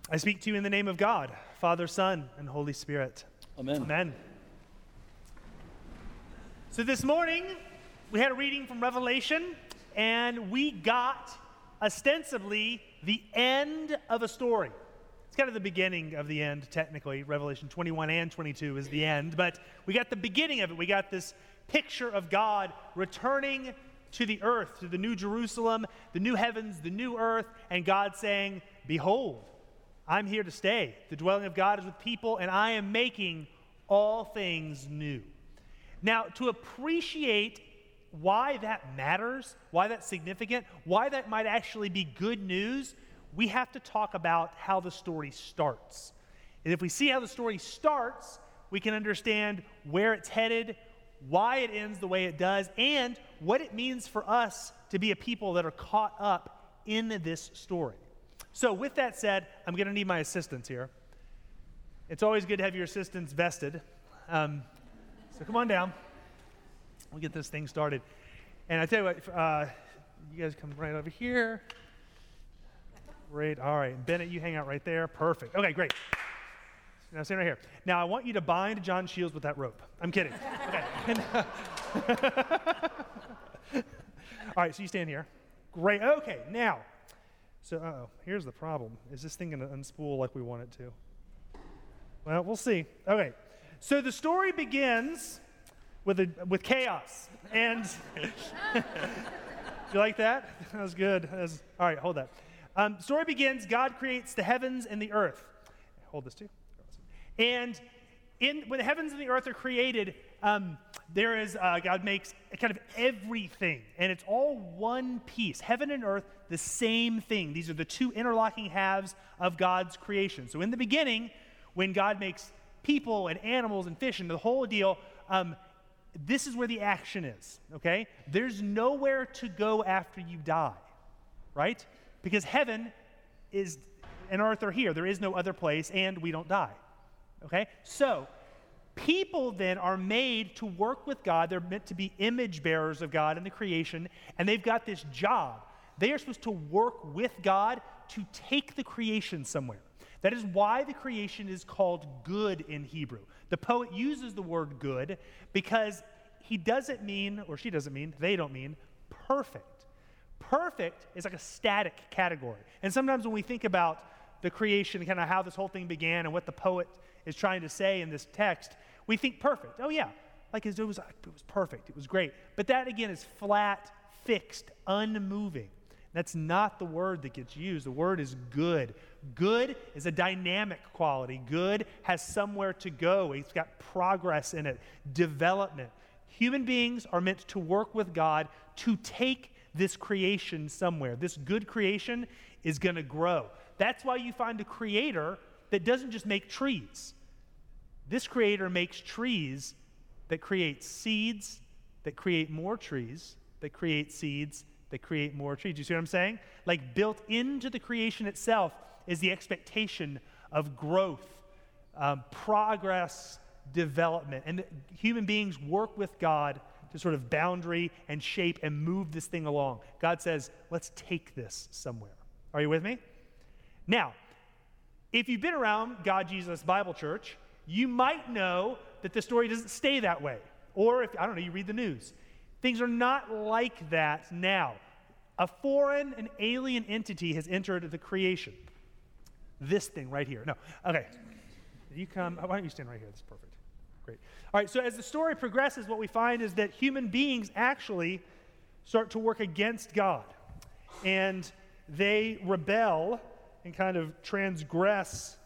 I speak to you in the name of God, Father, Son, and Holy Spirit. Amen. Amen. So this morning, we had a reading from Revelation, and we got, ostensibly, the end of a story. It's kind of the beginning of the end, technically. Revelation 21 and 22 is the end, but we got the beginning of it. We got this picture of God returning to the earth, to the new Jerusalem, the new heavens, the new earth, and God saying, "Behold, I'm here to stay. The dwelling of God is with people, and I am making all things new." Now, to appreciate why that matters, why that's significant, why that might actually be good news, we have to talk about how the story starts. And if we see how the story starts, we can understand where it's headed, why it ends the way it does, and what it means for us to be a people that are caught up in this story. So with that said, I'm going to need my assistants here. It's always good to have your assistants vested. So come on down. We'll get this thing started. And I tell you what, you guys come right over here. Great. All right. Bennett, you hang out right there. Perfect. Okay, great. Now stand right here. Now I want you to bind John Shields with that rope. I'm kidding. Okay. All right, so you stand here. Great. Okay, now. So, here's the problem. Is this thing going to unspool like we want it to? Well, we'll see. Okay, so the story begins with chaos. And you like that? That was good. All right, hold that. Story begins, God creates the heavens and the earth. Hold this too. And when the heavens and the earth are created, God makes kind of everything, and it's all one piece. Heaven and earth, the same thing. These are the two interlocking halves of God's creation. So in the beginning, when God makes people and animals and fish and the whole deal, this is where the action is, okay? There's nowhere to go after you die, right? Because heaven and earth are here. There is no other place, and we don't die, okay? So people then are made to work with God. They're meant to be image bearers of God in the creation, and they've got this job. They are supposed to work with God to take the creation somewhere. That is why the creation is called good in Hebrew. The poet uses the word good because he doesn't mean, or she doesn't mean, they don't mean perfect. Perfect is like a static category. And sometimes when we think about the creation, kind of how this whole thing began and what the poet is trying to say in this text, we think perfect. Oh yeah, like it was perfect, it was great. But that again is flat, fixed, unmoving. That's not the word that gets used. The word is good. Good is a dynamic quality. Good has somewhere to go. It's got progress in it, development. Human beings are meant to work with God to take this creation somewhere. This good creation is going to grow. That's why you find a creator that doesn't just make trees. This creator makes trees that create seeds, that create more trees, that create seeds, that create more trees. You see what I'm saying? Like built into the creation itself is the expectation of growth, progress, development. And human beings work with God to sort of boundary and shape and move this thing along. God says, let's take this somewhere. Are you with me? Now, if you've been around God Jesus Bible Church, you might know that the story doesn't stay that way. Or if, I don't know, you read the news. Things are not like that now. A foreign and alien entity has entered the creation. This thing right here. No, okay. You come, why don't you stand right here? That's perfect. Great. All right, so as the story progresses, what we find is that human beings actually start to work against God. And they rebel and kind of transgress.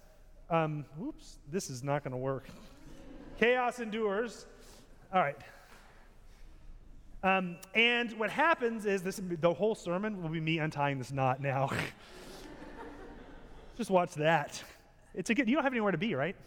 This is not going to work. Chaos endures. All right. And what happens is the whole sermon will be me untying this knot now. Just watch that. You don't have anywhere to be, right?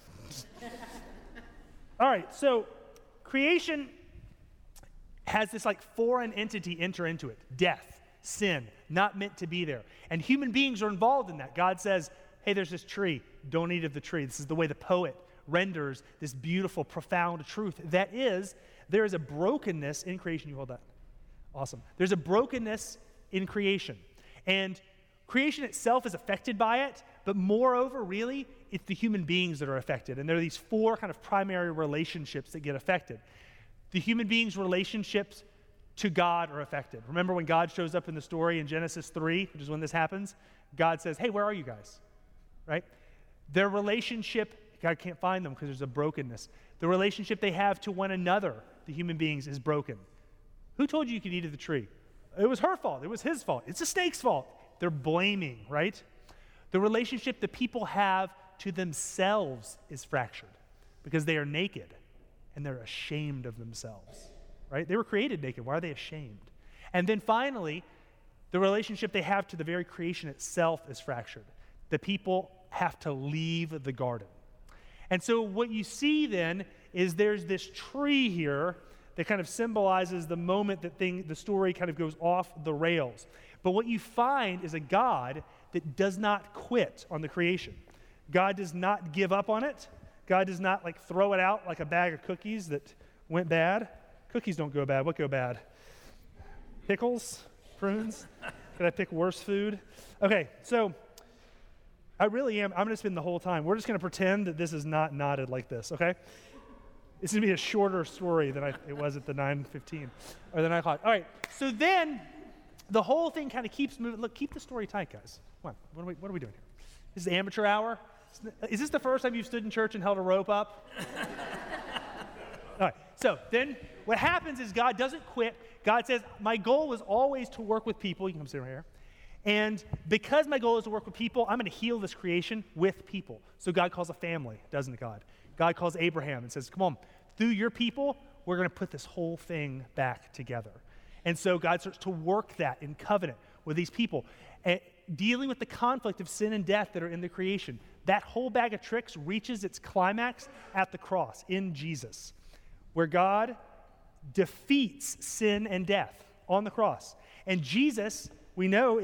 All right, so creation has this like foreign entity enter into it. Death, sin, not meant to be there. And human beings are involved in that. God says, hey, there's this tree. Don't eat of the tree. This is the way the poet renders this beautiful, profound truth. That is, there is a brokenness in creation. You hold that. Awesome. There's a brokenness in creation. And creation itself is affected by it, But moreover, really, it's the human beings that are affected. And there are these four kind of primary relationships that get affected. The human beings' relationships to God are affected. Remember when God shows up in the story in Genesis 3, which is when this happens? God says, hey, where are you guys? Right? Their relationship, God can't find them because there's a brokenness. The relationship they have to one another, the human beings, is broken. Who told you could eat of the tree? It was her fault. It was his fault. It's the snake's fault. They're blaming, right? The relationship that people have to themselves is fractured because they are naked and they're ashamed of themselves, right? They were created naked. Why are they ashamed? And then finally, the relationship they have to the very creation itself is fractured. The people have to leave the garden. And so what you see then is there's this tree here that kind of symbolizes the moment that the story kind of goes off the rails. But what you find is a God that does not quit on the creation. God does not give up on it. God does not like throw it out like a bag of cookies that went bad. Cookies don't go bad. What go bad? Pickles? Prunes? Could I pick worse food? Okay, so I really am. I'm going to spend the whole time. We're just going to pretend that this is not knotted like this, okay? It's going to be a shorter story than it was at the 9:15 or the 9 o'clock. All right, so then the whole thing kind of keeps moving. Look, keep the story tight, guys. Come on, what are we doing here? This is amateur hour? Is this the first time you've stood in church and held a rope up? All right, so then what happens is God doesn't quit. God says, my goal was always to work with people. You can come sit right here. And because my goal is to work with people, I'm going to heal this creation with people. So God calls a family, doesn't God? God calls Abraham and says, come on, through your people, we're going to put this whole thing back together. And so God starts to work that in covenant with these people, dealing with the conflict of sin and death that are in the creation. That whole bag of tricks reaches its climax at the cross in Jesus, where God defeats sin and death on the cross. And Jesus, we know,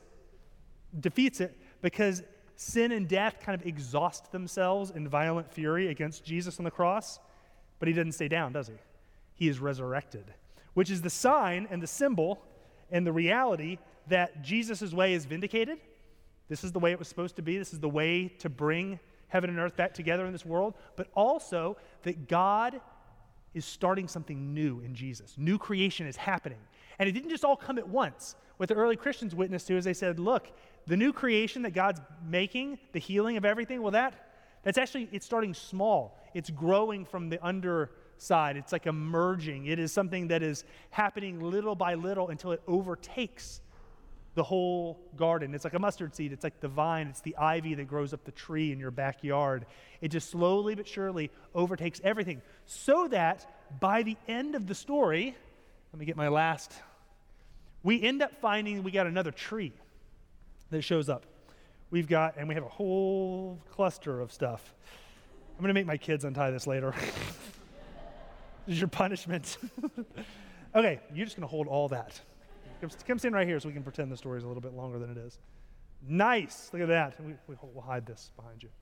defeats it because sin and death kind of exhaust themselves in violent fury against Jesus on the cross, but he doesn't stay down, does he? He is resurrected, which is the sign and the symbol and the reality that Jesus' way is vindicated. This is the way it was supposed to be. This is the way to bring heaven and earth back together in this world, but also that God is starting something new in Jesus. New creation is happening. And it didn't just all come at once. What the early Christians witnessed to is they said, look, the new creation that God's making, the healing of everything, well, that's actually, it's starting small. It's growing from the underside. It's like emerging. It is something that is happening little by little until it overtakes the whole garden. It's like a mustard seed. It's like the vine. It's the ivy that grows up the tree in your backyard. It just slowly but surely overtakes everything so that by the end of the story, let me get my last, we end up finding we got another tree that shows up. We have a whole cluster of stuff. I'm going to make my kids untie this later. This is your punishment. Okay, you're just going to hold all that. Come stand right here so we can pretend the story is a little bit longer than it is. Nice. Look at that. We'll hide this behind you.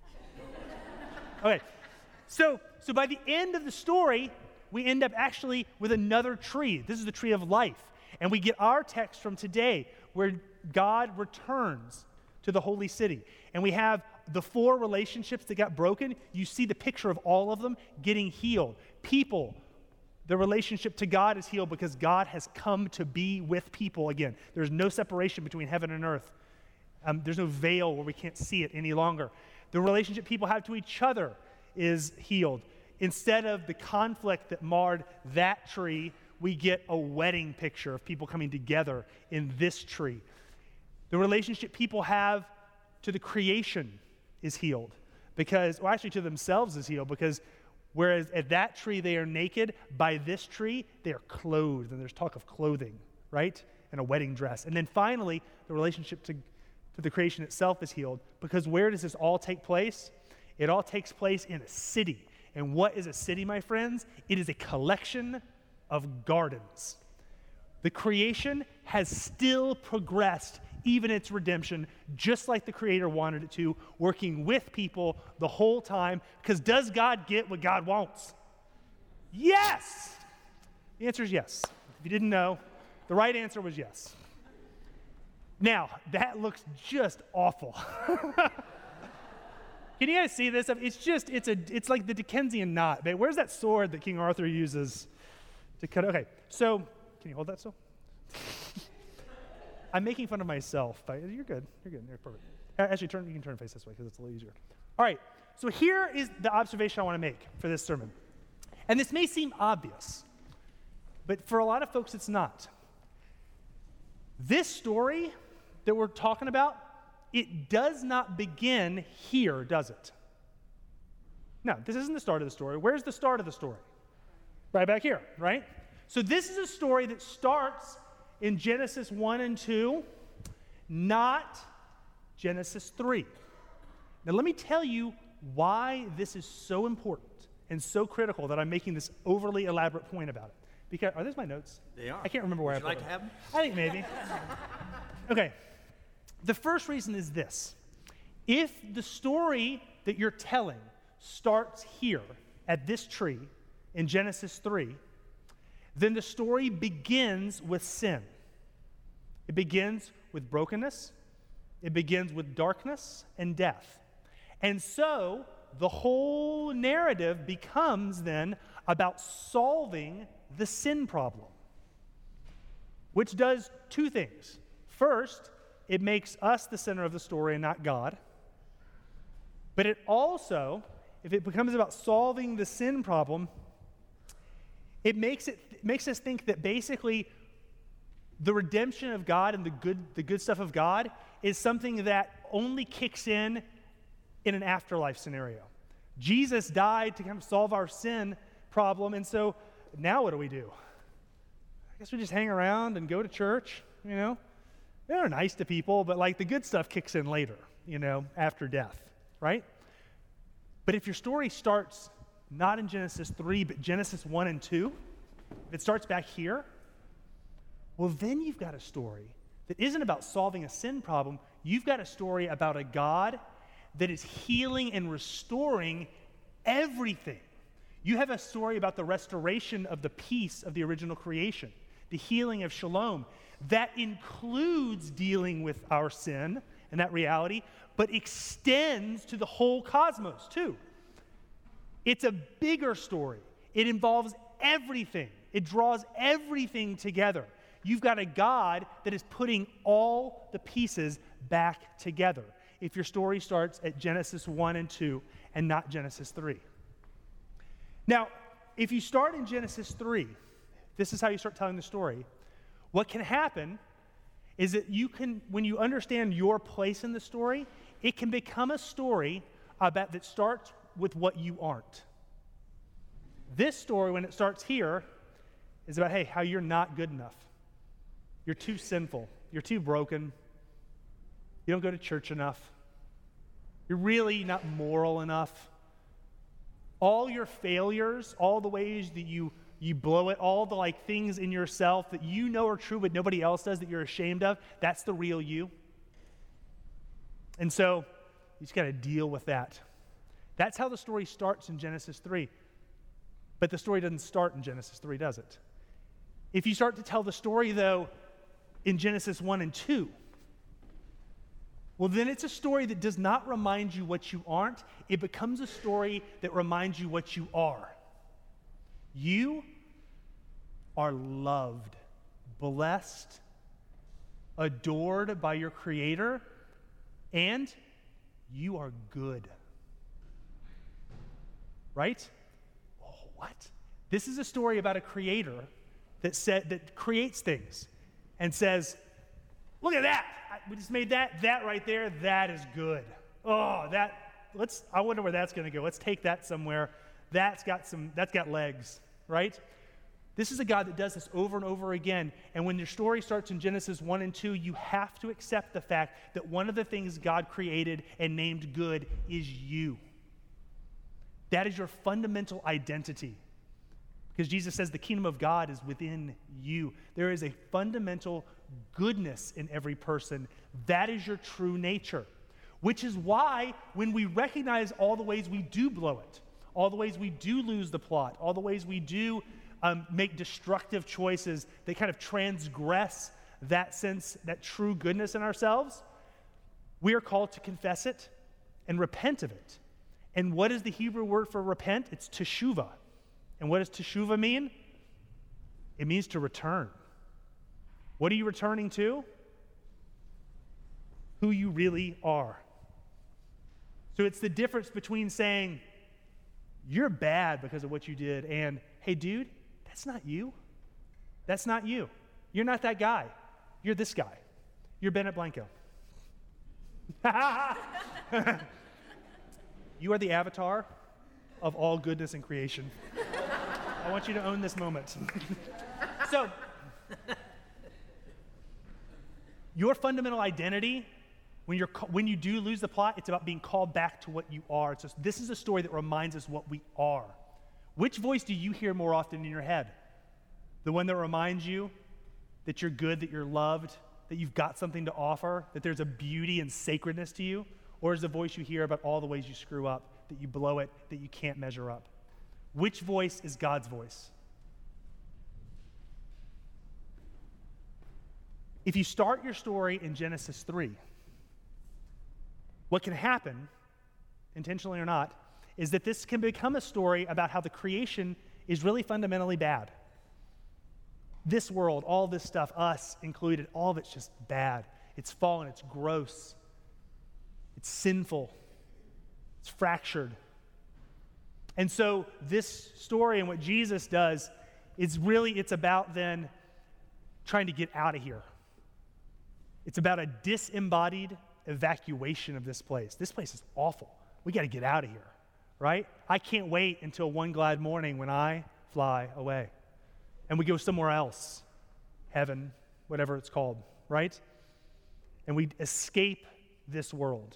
Okay. So by the end of the story, we end up actually with another tree. This is the tree of life. And we get our text from today where God returns to the holy city. And we have the four relationships that got broken. You see the picture of all of them getting healed. People, the relationship to God is healed because God has come to be with people again. There's no separation between heaven and earth. There's no veil where we can't see it any longer. The relationship people have to each other is healed. Instead of the conflict that marred that tree, we get a wedding picture of people coming together in this tree. The relationship people have to the creation is healed actually to themselves is healed because whereas at that tree they are naked, by this tree they are clothed, and there's talk of clothing, right? And a wedding dress. And then finally, the relationship to the creation itself is healed because where does this all take place? It all takes place in a city. And what is a city, my friends? It is a collection of gardens. The creation has still progressed, even its redemption, just like the Creator wanted it to, working with people the whole time. Because does God get what God wants? Yes! The answer is yes. If you didn't know, the right answer was yes. Now, that looks just awful. Can you guys see this? It's like the Dickensian knot. Babe, where's that sword that King Arthur uses to cut? Okay, so can you hold that still? I'm making fun of myself. You're good. You're perfect. Actually, you can turn and face this way because it's a little easier. All right, so here is the observation I want to make for this sermon. And this may seem obvious, but for a lot of folks, it's not. This story that we're talking about, it does not begin here, does it? No, this isn't the start of the story. Where's the start of the story? Right back here, right? So this is a story that starts in Genesis 1 and 2, not Genesis 3. Now let me tell you why this is so important and so critical that I'm making this overly elaborate point about it. Because, are these my notes? They are. I can't remember where I put them. Would you like to have them? I think maybe. Okay. The first reason is this. If the story that you're telling starts here at this tree in Genesis 3, then the story begins with sin. It begins with brokenness. It begins with darkness and death. And so the whole narrative becomes then about solving the sin problem, which does two things. First, it makes us the center of the story and not God. But it also, if it becomes about solving the sin problem, it makes us think that basically the redemption of God and the good stuff of God is something that only kicks in an afterlife scenario. Jesus died to kind of solve our sin problem, and so now what do? I guess we just hang around and go to church, you know? They're nice to people, but like the good stuff kicks in later, you know, after death, right? But if your story starts not in Genesis 3, but Genesis 1 and 2, if it starts back here, well, then you've got a story that isn't about solving a sin problem. You've got a story about a God that is healing and restoring everything. You have a story about the restoration of the peace of the original creation, the healing of shalom. That includes dealing with our sin and that reality, but extends to the whole cosmos too. It's a bigger story. It involves everything. It draws everything together. You've got a God that is putting all the pieces back together. If your story starts at Genesis 1 and 2 and not Genesis 3. Now, if you start in Genesis 3, this is how you start telling the story. What can happen is that when you understand your place in the story, it can become a story that starts with what you aren't. This story, when it starts here, is about, hey, how you're not good enough. You're too sinful. You're too broken. You don't go to church enough. You're really not moral enough. All your failures, all the ways that you blow it, all the things in yourself that you know are true but nobody else does that you're ashamed of, that's the real you. And so you just got to deal with that. That's how the story starts in Genesis 3. But the story doesn't start in Genesis 3, does it? If you start to tell the story, though, in Genesis 1 and 2, well, then it's a story that does not remind you what you aren't. It becomes a story that reminds you what you are. You are loved, blessed, adored by your Creator, and you are good. Right? Oh, what? This is a story about a creator that creates things and says, look at that. We just made that right there. That is good. Oh, I wonder where that's going to go. Let's take that somewhere. That's got legs, right? This is a God that does this over and over again. And when your story starts in Genesis 1 and 2, you have to accept the fact that one of the things God created and named good is you. That is your fundamental identity. Because Jesus says the kingdom of God is within you. There is a fundamental goodness in every person. That is your true nature. Which is why when we recognize all the ways we do blow it, all the ways we do lose the plot, all the ways we do make destructive choices that kind of transgress that sense, that true goodness in ourselves, we are called to confess it and repent of it And what is the Hebrew word for repent? It's teshuvah. And what does teshuvah mean? It means to return. What are you returning to? Who you really are. So it's the difference between saying, you're bad because of what you did, and, hey, dude, that's not you. That's not you. You're not that guy. You're this guy. You're Bennett Blanco. You are the avatar of all goodness in creation. I want you to own this moment. So, your fundamental identity, when you do lose the plot, it's about being called back to what you are. So this is a story that reminds us what we are. Which voice do you hear more often in your head? The one that reminds you that you're good, that you're loved, that you've got something to offer, that there's a beauty and sacredness to you? Or is the voice you hear about all the ways you screw up, that you blow it, that you can't measure up? Which voice is God's voice? If you start your story in Genesis 3, what can happen, intentionally or not, is that this can become a story about how the creation is really fundamentally bad. This world, all this stuff, us included, all of it's just bad. It's fallen, it's gross, it's sinful, it's fractured. And so this story and what Jesus does is really, it's about then trying to get out of here. It's about a disembodied evacuation of this place. This place is awful. We got to get out of here, right? I can't wait until one glad morning when I fly away and we go somewhere else, heaven, whatever it's called, right? And we escape this world.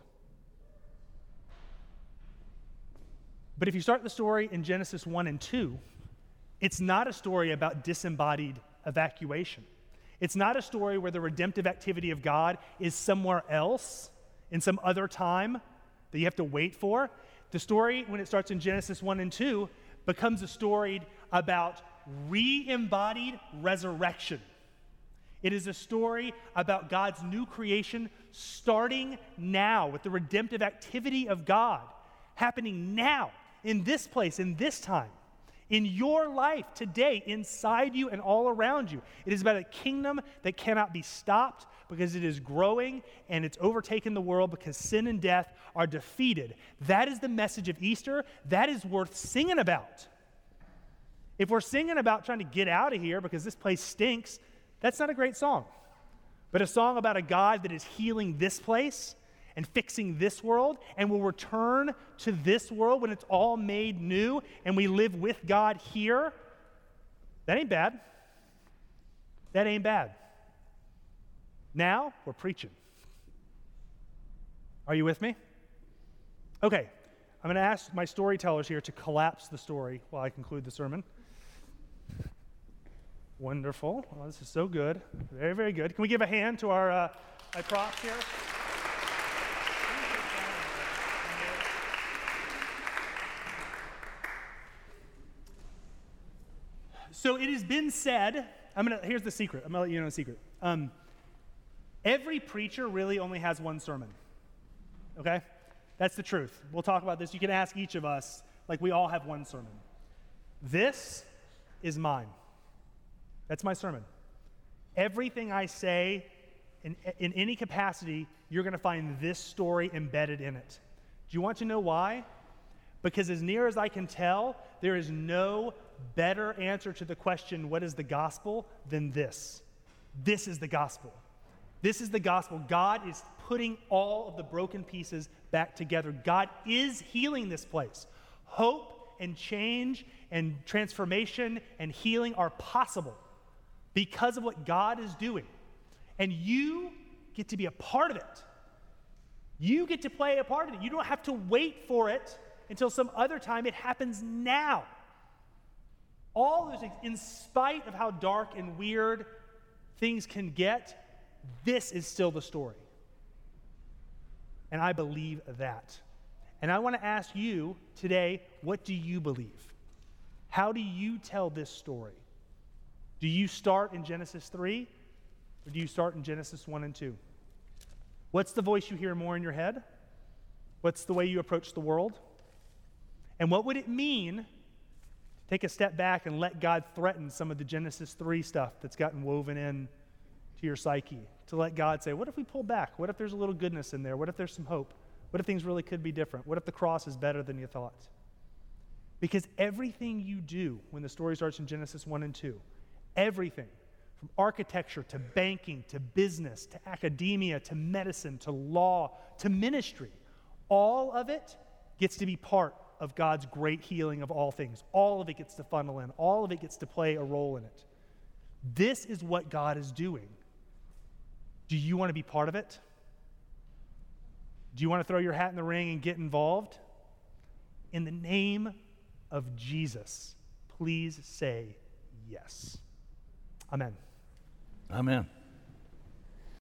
But if you start the story in Genesis 1 and 2, it's not a story about disembodied evacuation. It's not a story where the redemptive activity of God is somewhere else, in some other time that you have to wait for. The story, when it starts in Genesis 1 and 2, becomes a story about re-embodied resurrection. It is a story about God's new creation starting now with the redemptive activity of God happening now, in this place, in this time, in your life today, inside you and all around you. It is about a kingdom that cannot be stopped because it is growing and it's overtaken the world because sin and death are defeated. That is the message of Easter. That is worth singing about. If we're singing about trying to get out of here because this place stinks, that's not a great song. But a song about a God that is healing this place and fixing this world and will return to this world when it's all made new and we live with God here, that ain't bad. That ain't bad. Now we're preaching. Are you with me? Okay, I'm going to ask my storytellers here to collapse the story while I conclude the sermon. Wonderful. Well, this is so good. Very, very good. Can we give a hand to our my props here? So it has been said, here's the secret. I'm going to let you know the secret. Every preacher really only has one sermon, okay? That's the truth. We'll talk about this. You can ask each of us, like we all have one sermon. This is mine. That's my sermon. Everything I say in any capacity, you're going to find this story embedded in it. Do you want to know why? Because as near as I can tell, there is no better answer to the question, what is the gospel, than this. This is the gospel. This is the gospel. God is putting all of the broken pieces back together. God is healing this place. Hope and change and transformation and healing are possible because of what God is doing. And you get to be a part of it. You get to play a part of it. You don't have to wait for it until some other time. It happens now. All those things, in spite of how dark and weird things can get, this is still the story. And I believe that. And I want to ask you today, what do you believe? How do you tell this story? Do you start in Genesis 3, or do you start in Genesis 1 and 2? What's the voice you hear more in your head? What's the way you approach the world? And what would it mean to take a step back and let God threaten some of the Genesis 3 stuff that's gotten woven in to your psyche? To let God say, what if we pull back? What if there's a little goodness in there? What if there's some hope? What if things really could be different? What if the cross is better than you thought? Because everything you do when the story starts in Genesis 1 and 2, everything, from architecture to banking to business to academia to medicine to law to ministry, all of it gets to be part of God's great healing of all things. All of it gets to funnel in. All of it gets to play a role in it. This is what God is doing. Do you want to be part of it? Do you want to throw your hat in the ring and get involved? In the name of Jesus, please say yes. Amen. Amen.